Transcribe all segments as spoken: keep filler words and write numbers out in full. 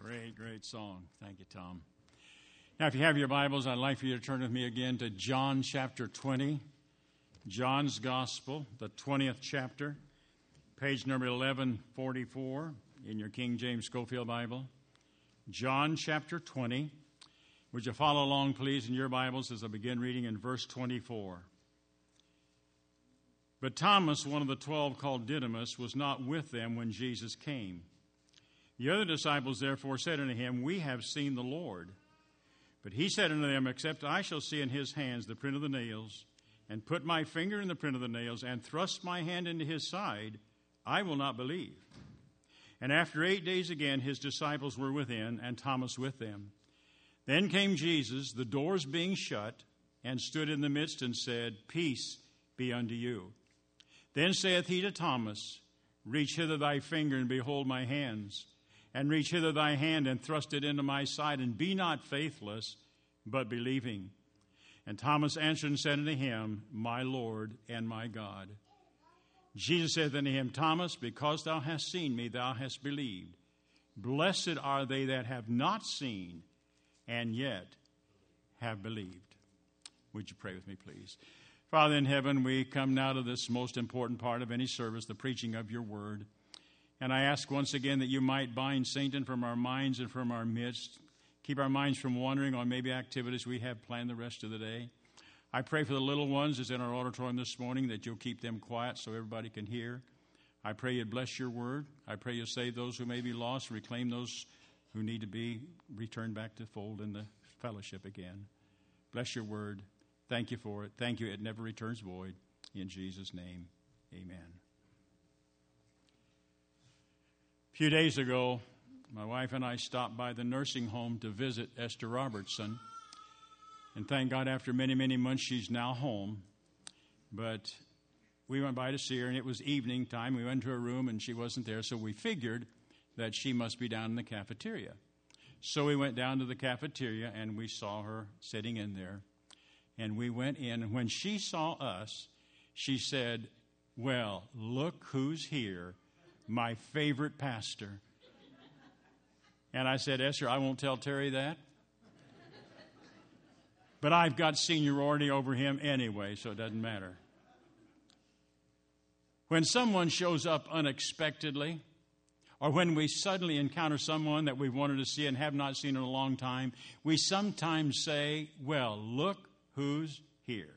Great, great song. Thank you, Tom. Now, if you have your Bibles, I'd like for you to turn with me again to John chapter twenty, John's Gospel, the twentieth chapter, page number eleven forty-four in your King James Schofield Bible. John chapter twenty. Would you follow along, please, in your Bibles as I begin reading in verse twenty-four. But Thomas, one of the twelve, called Didymus, was not with them when Jesus came. The other disciples therefore said unto him, We have seen the Lord. But he said unto them, Except I shall see in his hands the print of the nails, and put my finger in the print of the nails, and thrust my hand into his side, I will not believe. And after eight days again his disciples were within, and Thomas with them. Then came Jesus, the doors being shut, and stood in the midst, and said, Peace be unto you. Then saith he to Thomas, Reach hither thy finger, and behold my hands. And reach hither thy hand, and thrust it into my side, and be not faithless, but believing. And Thomas answered and said unto him, My Lord and my God. Jesus saith unto him, Thomas, because thou hast seen me, thou hast believed. Blessed are they that have not seen, and yet have believed. Would you pray with me, please? Father in heaven, we come now to this most important part of any service, the preaching of your word. And I ask once again that you might bind Satan from our minds and from our midst. Keep our minds from wandering on maybe activities we have planned the rest of the day. I pray for the little ones that's in our auditorium this morning that you'll keep them quiet so everybody can hear. I pray you'd bless your word. I pray you'll save those who may be lost, reclaim those who need to be returned back to fold in the fellowship again. Bless your word. Thank you for it. Thank you. It never returns void. In Jesus' name, amen. A few days ago, my wife and I stopped by the nursing home to visit Esther Robertson. And thank God, after many, many months, she's now home. But we went by to see her, and it was evening time. We went to her room, and she wasn't there, so we figured that she must be down in the cafeteria. So we went down to the cafeteria, and we saw her sitting in there. And we went in, and when she saw us, she said, Well, look who's here. My favorite pastor. And I said, Esther, I won't tell Terry that. But I've got seniority over him anyway, so it doesn't matter. When someone shows up unexpectedly, or when we suddenly encounter someone that we've wanted to see and have not seen in a long time, we sometimes say, Well, look who's here.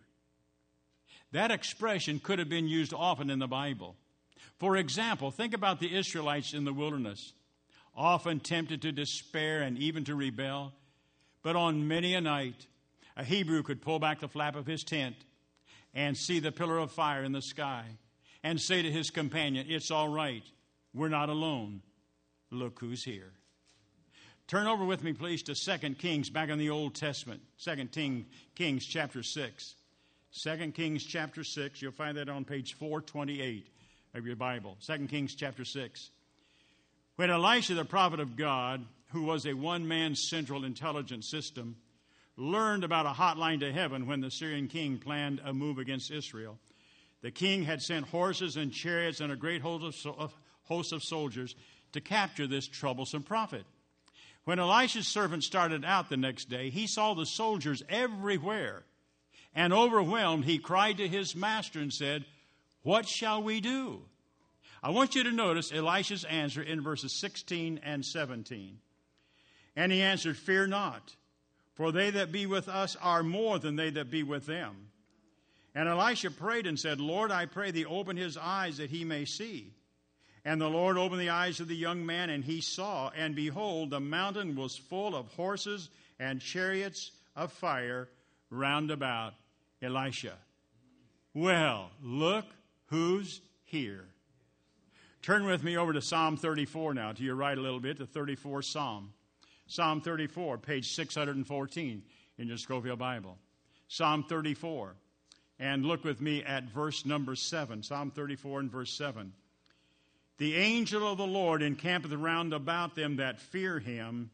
That expression could have been used often in the Bible. For example, think about the Israelites in the wilderness, often tempted to despair and even to rebel. But on many a night, a Hebrew could pull back the flap of his tent and see the pillar of fire in the sky and say to his companion, It's all right. We're not alone. Look who's here. Turn over with me, please, to Second Kings, back in the Old Testament. Second Kings chapter six. Second Kings chapter six. You'll find that on page four twenty-eight. Of your Bible, Second Kings chapter six. When Elisha, the prophet of God, who was a one-man central intelligence system, learned about a hotline to heaven when the Syrian king planned a move against Israel, the king had sent horses and chariots and a great host of, host of soldiers to capture this troublesome prophet. When Elisha's servant started out the next day, he saw the soldiers everywhere, and overwhelmed, he cried to his master and said, What shall we do? I want you to notice Elisha's answer in verses sixteen and seventeen. And he answered, Fear not, for they that be with us are more than they that be with them. And Elisha prayed and said, Lord, I pray thee, open his eyes that he may see. And the Lord opened the eyes of the young man, and he saw, and behold, the mountain was full of horses and chariots of fire round about Elisha. Well, look who's here. Turn with me over to Psalm thirty-four now, to your right a little bit, the thirty-fourth Psalm. Psalm thirty-four, page six hundred fourteen in your Schofield Bible. Psalm thirty-four. And look with me at verse number seven. Psalm thirty-four and verse seven. The angel of the Lord encampeth round about them that fear him,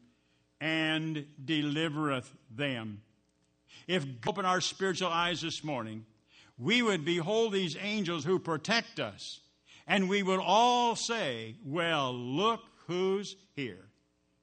and delivereth them. If we open our spiritual eyes this morning, we would behold these angels who protect us, and we would all say, Well, look who's here.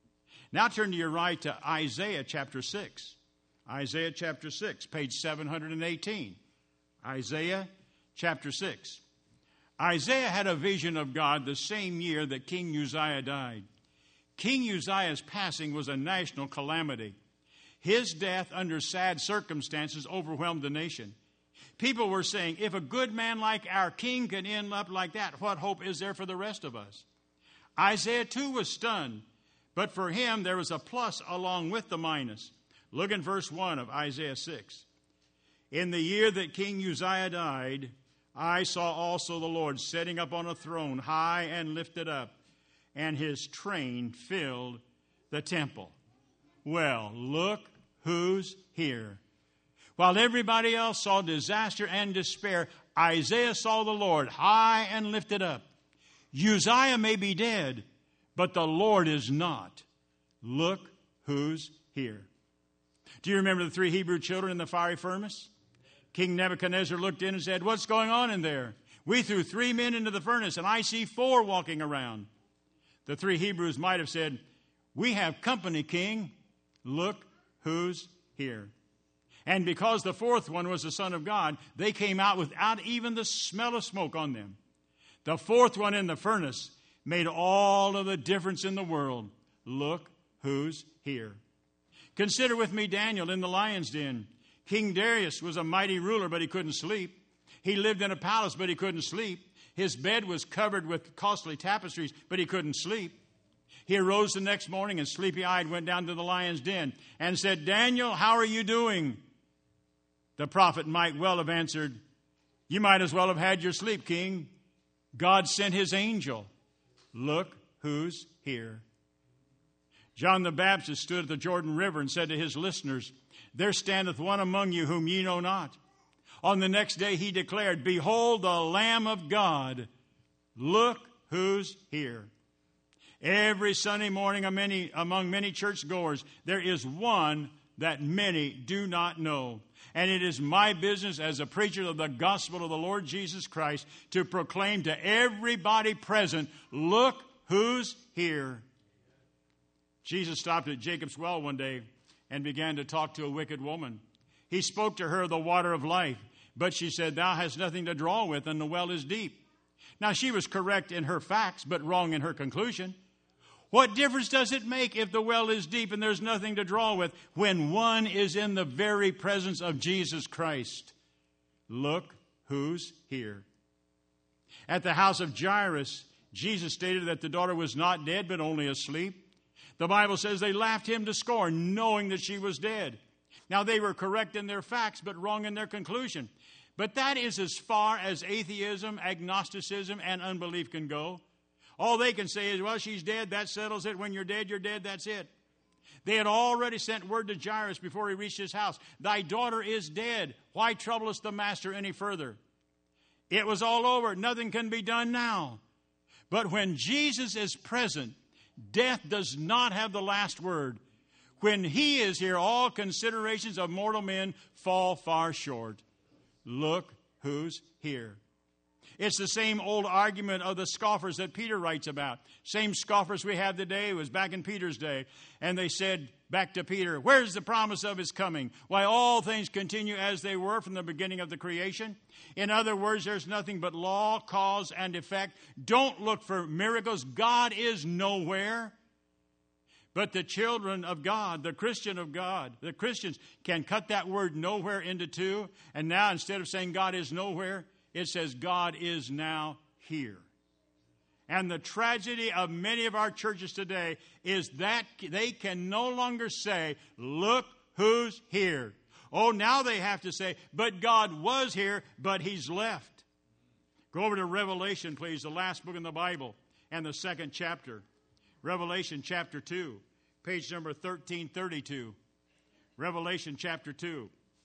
Now turn to your right to Isaiah chapter six. Isaiah chapter six, page seven hundred eighteen. Isaiah chapter six. Isaiah had a vision of God the same year that King Uzziah died. King Uzziah's passing was a national calamity. His death under sad circumstances overwhelmed the nation. People were saying, if a good man like our king can end up like that, what hope is there for the rest of us? Isaiah too was stunned, but for him there was a plus along with the minus. Look in verse one of Isaiah six. In the year that King Uzziah died, I saw also the Lord sitting up on a throne, high and lifted up, and his train filled the temple. Well, look who's here. While everybody else saw disaster and despair, Isaiah saw the Lord high and lifted up. Uzziah may be dead, but the Lord is not. Look who's here. Do you remember the three Hebrew children in the fiery furnace? King Nebuchadnezzar looked in and said, what's going on in there? We threw three men into the furnace, and I see four walking around. The three Hebrews might have said, we have company, King. Look who's here. And because the fourth one was the Son of God, they came out without even the smell of smoke on them. The fourth one in the furnace made all of the difference in the world. Look who's here. Consider with me Daniel in the lion's den. King Darius was a mighty ruler, but he couldn't sleep. He lived in a palace, but he couldn't sleep. His bed was covered with costly tapestries, but he couldn't sleep. He arose the next morning and sleepy-eyed went down to the lion's den and said, Daniel, how are you doing? The prophet might well have answered, you might as well have had your sleep, king. God sent his angel. Look who's here. John the Baptist stood at the Jordan River and said to his listeners, there standeth one among you whom ye know not. On the next day he declared, behold the Lamb of God. Look who's here. Every Sunday morning among many churchgoers, there is one that many do not know. And it is my business as a preacher of the gospel of the Lord Jesus Christ to proclaim to everybody present, look who's here. Jesus stopped at Jacob's well one day and began to talk to a wicked woman. He spoke to her of the water of life, but she said, thou hast nothing to draw with, and the well is deep. Now, she was correct in her facts, but wrong in her conclusion. What difference does it make if the well is deep and there's nothing to draw with when one is in the very presence of Jesus Christ? Look who's here. At the house of Jairus, Jesus stated that the daughter was not dead, but only asleep. The Bible says they laughed him to scorn, knowing that she was dead. Now, they were correct in their facts, but wrong in their conclusion. But that is as far as atheism, agnosticism, and unbelief can go. All they can say is, well, she's dead, that settles it. When you're dead, you're dead, that's it. They had already sent word to Jairus before he reached his house. Thy daughter is dead. Why troublest the master any further? It was all over. Nothing can be done now. But when Jesus is present, death does not have the last word. When he is here, all considerations of mortal men fall far short. Look who's here. It's the same old argument of the scoffers that Peter writes about. Same scoffers we have today. It was back in Peter's day. And they said back to Peter, where's the promise of his coming? Why, all things continue as they were from the beginning of the creation. In other words, there's nothing but law, cause, and effect. Don't look for miracles. God is nowhere. But the children of God, the Christian of God, the Christians can cut that word nowhere into two. And now instead of saying God is nowhere, it says God is now here. And the tragedy of many of our churches today is that they can no longer say, look who's here. Oh, now they have to say, but God was here, but he's left. Go over to Revelation, please, the last book in the Bible and the second chapter. Revelation chapter two, page number thirteen thirty-two. Revelation chapter two.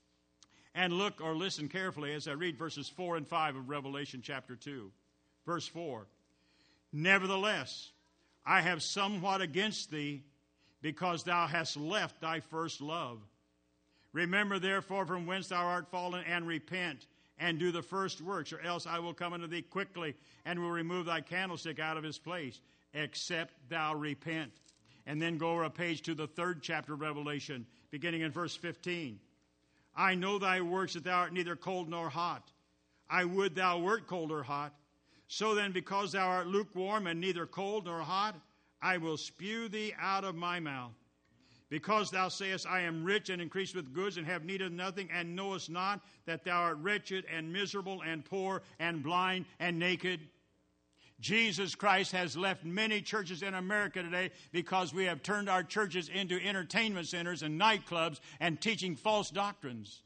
And look or listen carefully as I read verses four and five of Revelation chapter two. Verse four. Nevertheless, I have somewhat against thee, because thou hast left thy first love. Remember therefore from whence thou art fallen, and repent, and do the first works, or else I will come unto thee quickly, and will remove thy candlestick out of his place, except thou repent. and then go over a page to the third chapter of Revelation, beginning in verse fifteen. I know thy works, that thou art neither cold nor hot. I would thou wert cold or hot. So then, because thou art lukewarm and neither cold nor hot, I will spew thee out of my mouth. Because thou sayest, I am rich and increased with goods and have need of nothing, and knowest not that thou art wretched and miserable and poor and blind and naked. Jesus Christ has left many churches in America today because we have turned our churches into entertainment centers and nightclubs and teaching false doctrines.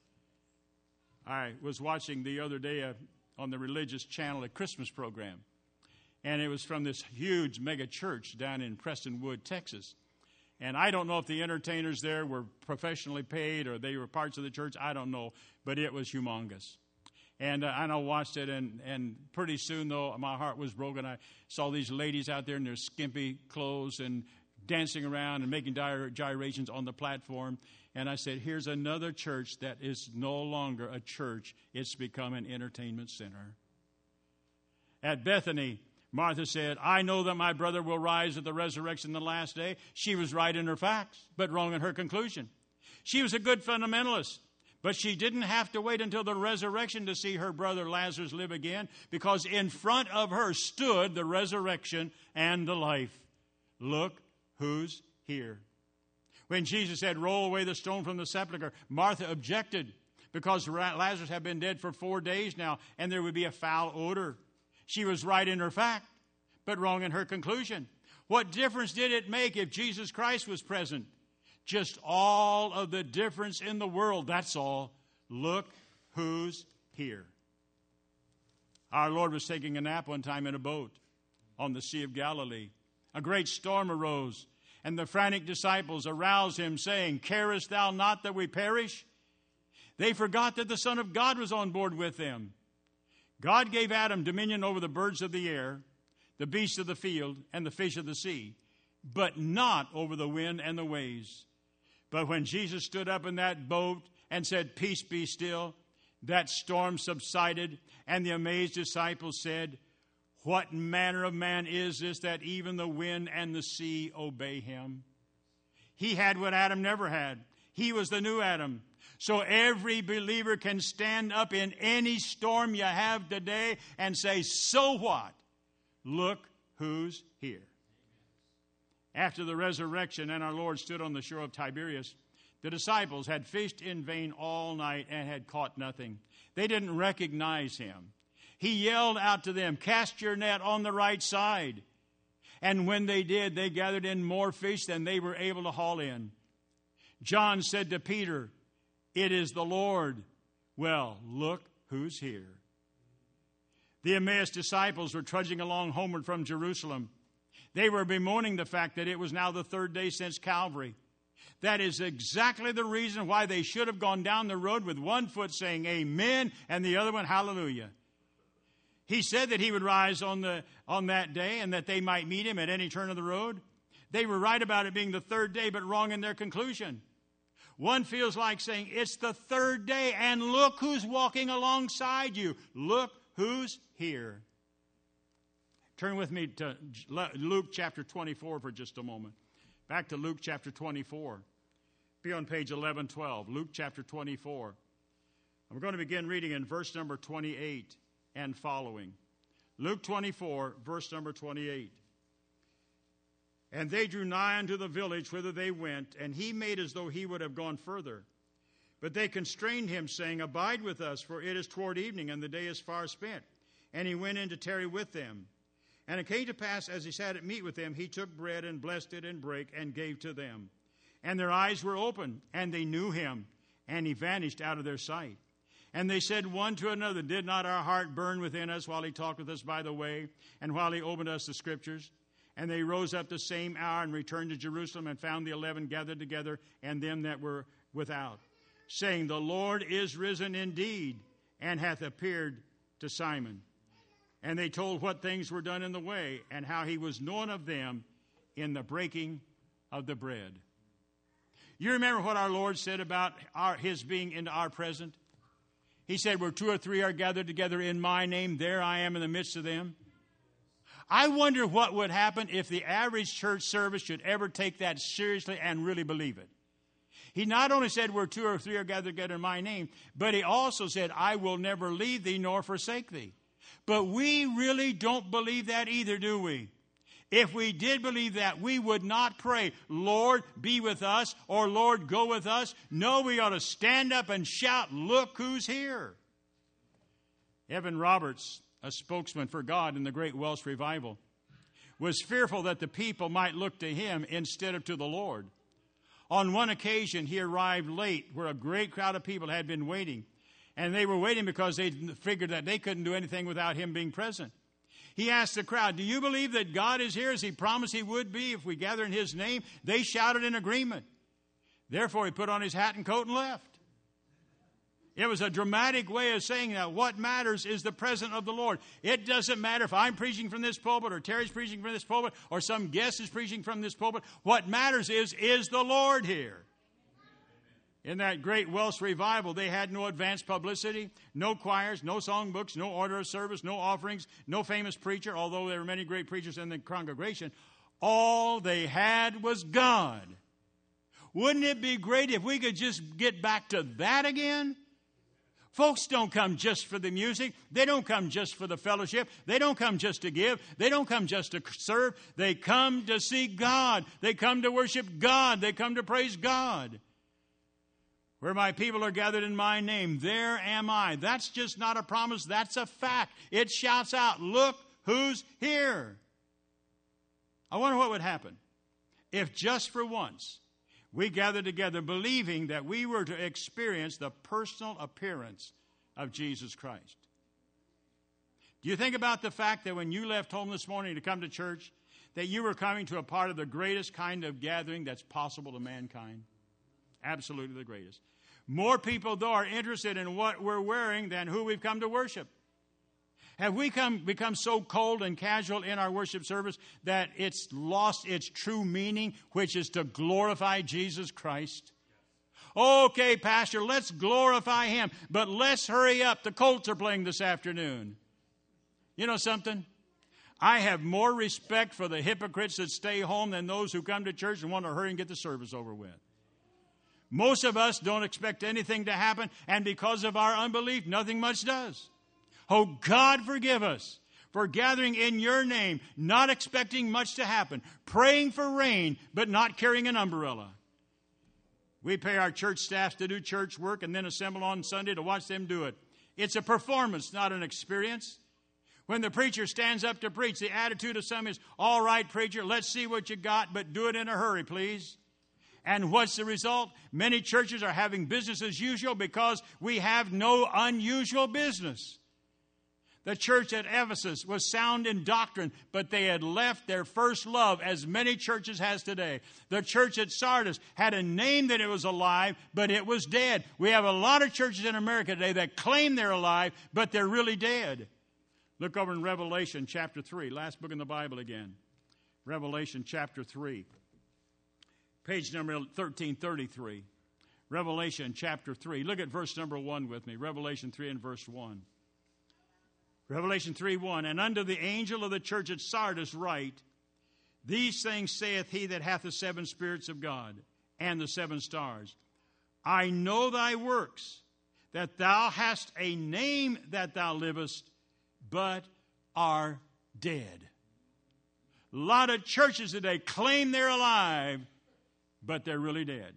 I was watching the other day uh, on the religious channel a Christmas program, and it was from this huge mega church down in Prestonwood, Texas. And I don't know if the entertainers there were professionally paid or they were parts of the church. I don't know, but it was humongous. And uh, and I watched it, and, and pretty soon, though, my heart was broken. I saw these ladies out there in their skimpy clothes and dancing around and making gyr- gyrations on the platform. And I said, here's another church that is no longer a church. It's become an entertainment center. At Bethany, Martha said, I know that my brother will rise at the resurrection the last day. She was right in her facts, but wrong in her conclusion. She was a good fundamentalist. But she didn't have to wait until the resurrection to see her brother Lazarus live again, because in front of her stood the resurrection and the life. Look who's here. When Jesus said, roll away the stone from the sepulchre, Martha objected because Lazarus had been dead for four days now, and there would be a foul odor. She was right in her fact, but wrong in her conclusion. What difference did it make if Jesus Christ was present? Just all of the difference in the world, that's all. Look who's here. Our Lord was taking a nap one time in a boat on the Sea of Galilee. A great storm arose, and the frantic disciples aroused him, saying, carest thou not that we perish? They forgot that the Son of God was on board with them. God gave Adam dominion over the birds of the air, the beasts of the field, and the fish of the sea, but not over the wind and the waves. But when Jesus stood up in that boat and said, peace be still, that storm subsided, and the amazed disciples said, what manner of man is this that even the wind and the sea obey him? He had what Adam never had. He was the new Adam. So every believer can stand up in any storm you have today and say, so what? Look who's here. After the resurrection and our Lord stood on the shore of Tiberias, the disciples had fished in vain all night and had caught nothing. They didn't recognize him. He yelled out to them, cast your net on the right side. And when they did, they gathered in more fish than they were able to haul in. John said to Peter, it is the Lord. Well, look who's here. The Emmaus disciples were trudging along homeward from Jerusalem. They were bemoaning the fact that it was now the third day since Calvary. That is exactly the reason why they should have gone down the road with one foot saying amen and the other one hallelujah. He said that he would rise on the on that day and that they might meet him at any turn of the road. They were right about it being the third day, but wrong in their conclusion. One feels like saying it's the third day and look who's walking alongside you. Look who's here. Turn with me to Luke chapter twenty-four for just a moment. Back to Luke chapter twenty-four. Be on page eleven twelve. Luke chapter twenty-four. We're going to begin reading in verse number twenty-eight and following. Luke twenty-four, verse number twenty-eight. And they drew nigh unto the village whither they went, and he made as though he would have gone further. But they constrained him, saying, abide with us, for it is toward evening, and the day is far spent. And he went in to tarry with them. And it came to pass, as he sat at meat with them, he took bread and blessed it and brake and gave to them. And their eyes were opened, and they knew him, and he vanished out of their sight. And they said one to another, did not our heart burn within us while he talked with us by the way, and while he opened us the scriptures? And they rose up the same hour and returned to Jerusalem and found the eleven gathered together and them that were without, saying, the Lord is risen indeed, and hath appeared to Simon. And they told what things were done in the way, and how he was known of them in the breaking of the bread. You remember what our Lord said about our, his being in our present? He said, where two or three are gathered together in my name, there I am in the midst of them. I wonder what would happen if the average church service should ever take that seriously and really believe it. He not only said, where two or three are gathered together in my name, but he also said, I will never leave thee nor forsake thee. But we really don't believe that either, do we? If we did believe that, we would not pray, Lord, be with us, or Lord, go with us. No, we ought to stand up and shout, look who's here. Evan Roberts, a spokesman for God in the Great Welsh Revival, was fearful that the people might look to him instead of to the Lord. On one occasion, he arrived late where a great crowd of people had been waiting. And they were waiting because they figured that they couldn't do anything without him being present. He asked the crowd, do you believe that God is here as he promised he would be if we gather in his name? They shouted in agreement. Therefore, he put on his hat and coat and left. It was a dramatic way of saying that what matters is the presence of the Lord. It doesn't matter if I'm preaching from this pulpit or Terry's preaching from this pulpit or some guest is preaching from this pulpit. What matters is, is the Lord here? In that great Welsh revival, they had no advanced publicity, no choirs, no songbooks, no order of service, no offerings, no famous preacher, although there were many great preachers in the congregation. All they had was God. Wouldn't it be great if we could just get back to that again? Folks don't come just for the music. They don't come just for the fellowship. They don't come just to give. They don't come just to serve. They come to see God. They come to worship God. They come to praise God. Where my people are gathered in my name, there am I. That's just not a promise. That's a fact. It shouts out, look who's here. I wonder what would happen if just for once we gathered together believing that we were to experience the personal appearance of Jesus Christ. Do you think about the fact that when you left home this morning to come to church, that you were coming to a part of the greatest kind of gathering that's possible to mankind? Absolutely the greatest. More people, though, are interested in what we're wearing than who we've come to worship. Have we come, become so cold and casual in our worship service that it's lost its true meaning, which is to glorify Jesus Christ? Okay, Pastor, let's glorify him, but let's hurry up. The Colts are playing this afternoon. You know something? I have more respect for the hypocrites that stay home than those who come to church and want to hurry and get the service over with. Most of us don't expect anything to happen, and because of our unbelief, nothing much does. Oh, God, forgive us for gathering in your name, not expecting much to happen, praying for rain, but not carrying an umbrella. We pay our church staff to do church work and then assemble on Sunday to watch them do it. It's a performance, not an experience. When the preacher stands up to preach, the attitude of some is, all right, preacher, let's see what you got, but do it in a hurry, please. And what's the result? Many churches are having business as usual because we have no unusual business. The church at Ephesus was sound in doctrine, but they had left their first love, as many churches has today. The church at Sardis had a name that it was alive, but it was dead. We have a lot of churches in America today that claim they're alive, but they're really dead. Look over in Revelation chapter three, last book in the Bible again. Revelation chapter three, page number thirteen thirty-three. Revelation chapter three. Look at verse number one with me. Revelation three and verse one. Revelation three one, and unto the angel of the church at Sardis write, these things saith he that hath the seven spirits of God and the seven stars. I know thy works, that thou hast a name that thou livest, but are dead. A lot of churches today claim they're alive, but they're really dead.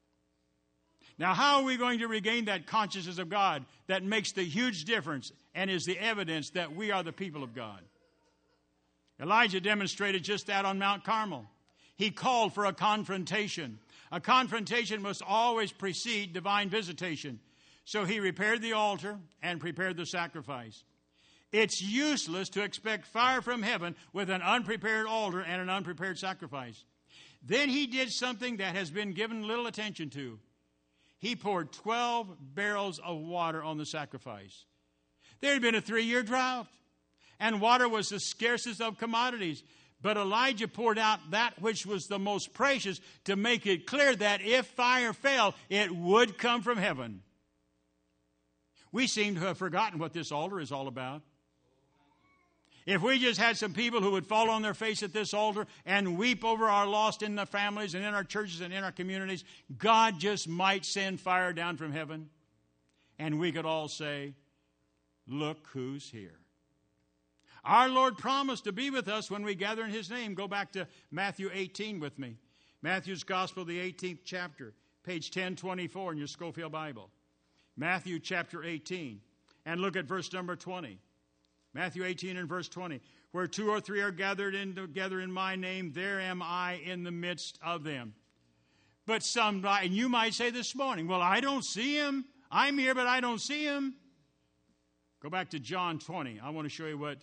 Now, how are we going to regain that consciousness of God that makes the huge difference and is the evidence that we are the people of God? Elijah demonstrated just that on Mount Carmel. He called for a confrontation. A confrontation must always precede divine visitation. So he repaired the altar and prepared the sacrifice. It's useless to expect fire from heaven with an unprepared altar and an unprepared sacrifice. Then he did something that has been given little attention to. He poured twelve barrels of water on the sacrifice. There had been a three-year drought, and water was the scarcest of commodities. But Elijah poured out that which was the most precious to make it clear that if fire fell, it would come from heaven. We seem to have forgotten what this altar is all about. If we just had some people who would fall on their face at this altar and weep over our lost in the families and in our churches and in our communities, God just might send fire down from heaven. And we could all say, look who's here. Our Lord promised to be with us when we gather in His name. Go back to Matthew eighteen with me. Matthew's Gospel, the eighteenth chapter, page ten twenty-four in your Scofield Bible. Matthew chapter eighteen. And look at verse number twenty. Matthew eighteen and verse twenty. Where two or three are gathered in together in my name, there am I in the midst of them. But some, and you might say this morning, well, I don't see Him. I'm here, but I don't see Him. Go back to John twenty. I want to show you what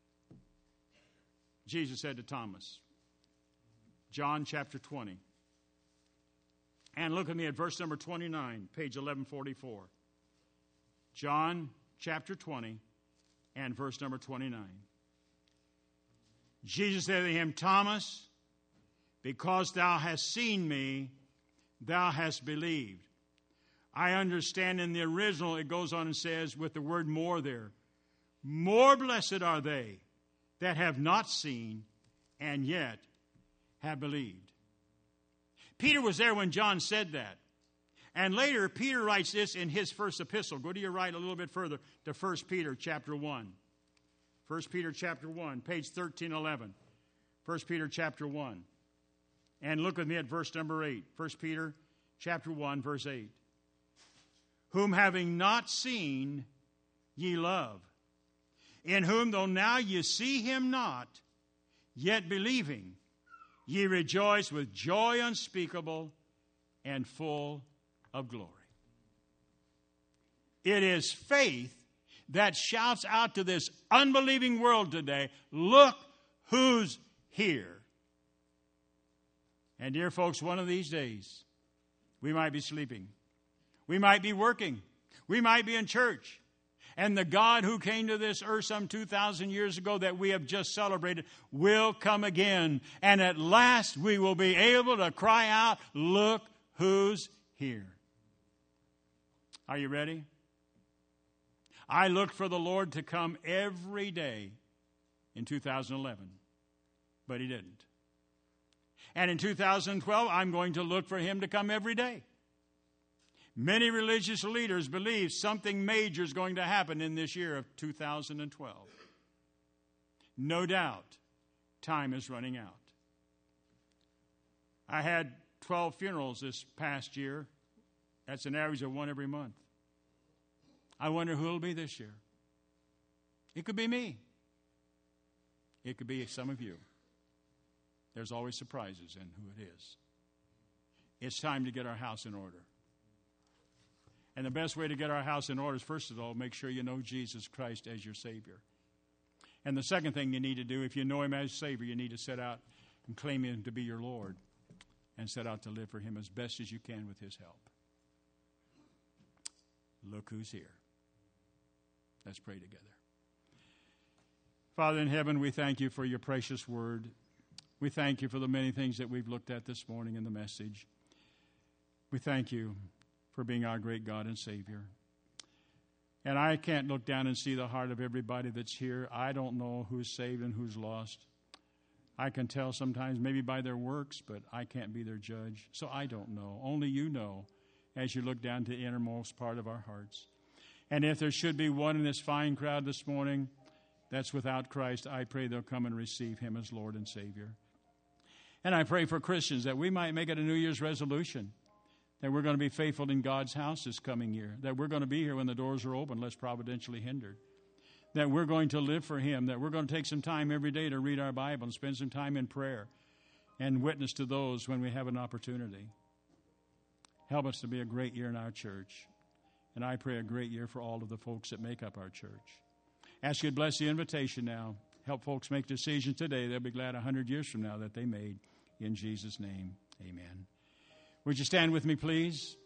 Jesus said to Thomas. John chapter twenty. And look at me at verse number twenty-nine, page eleven forty-four. John chapter twenty and verse number twenty-nine. Jesus said to him, Thomas, because thou hast seen me, thou hast believed. I understand in the original it goes on and says with the word more there, more blessed are they that have not seen and yet have believed. Peter was there when John said that. And later, Peter writes this in his first epistle. Go to your right a little bit further to First Peter chapter one. First Peter chapter one, page thirteen eleven. First Peter chapter one. And look with me at verse number eight. First Peter chapter one, verse eight. Whom having not seen, ye love. In whom, though now ye see him not, yet believing, ye rejoice with joy unspeakable and full of glory. It is faith that shouts out to this unbelieving world today, look who's here. And dear folks, one of these days, we might be sleeping. We might be working. We might be in church. And the God who came to this earth some two thousand years ago that we have just celebrated will come again. And at last we will be able to cry out, look who's here. Are you ready? I looked for the Lord to come every day in two thousand eleven, but He didn't. And in two thousand twelve, I'm going to look for Him to come every day. Many religious leaders believe something major is going to happen in this year of two thousand twelve. No doubt, time is running out. I had twelve funerals this past year. That's an average of one every month. I wonder who it'll be this year. It could be me. It could be some of you. There's always surprises in who it is. It's time to get our house in order. And the best way to get our house in order is, first of all, make sure you know Jesus Christ as your Savior. And the second thing you need to do, if you know Him as Savior, you need to set out and claim Him to be your Lord and set out to live for Him as best as you can with His help. Look who's here. Let's pray together. Father in heaven, we thank You for Your precious word. We thank You for the many things that we've looked at this morning in the message. We thank You for being our great God and Savior. And I can't look down and see the heart of everybody that's here. I don't know who's saved and who's lost. I can tell sometimes maybe by their works, but I can't be their judge. So I don't know. Only You know as You look down to the innermost part of our hearts. And if there should be one in this fine crowd this morning that's without Christ, I pray they'll come and receive Him as Lord and Savior. And I pray for Christians that we might make it a New Year's resolution that we're going to be faithful in God's house this coming year, that we're going to be here when the doors are open, less providentially hindered, that we're going to live for Him, that we're going to take some time every day to read our Bible and spend some time in prayer and witness to those when we have an opportunity. Help us to be a great year in our church. And I pray a great year for all of the folks that make up our church. Ask You to bless the invitation now. Help folks make decisions today. They'll be glad a hundred years from now that they made. In Jesus' name, amen. Would you stand with me, please?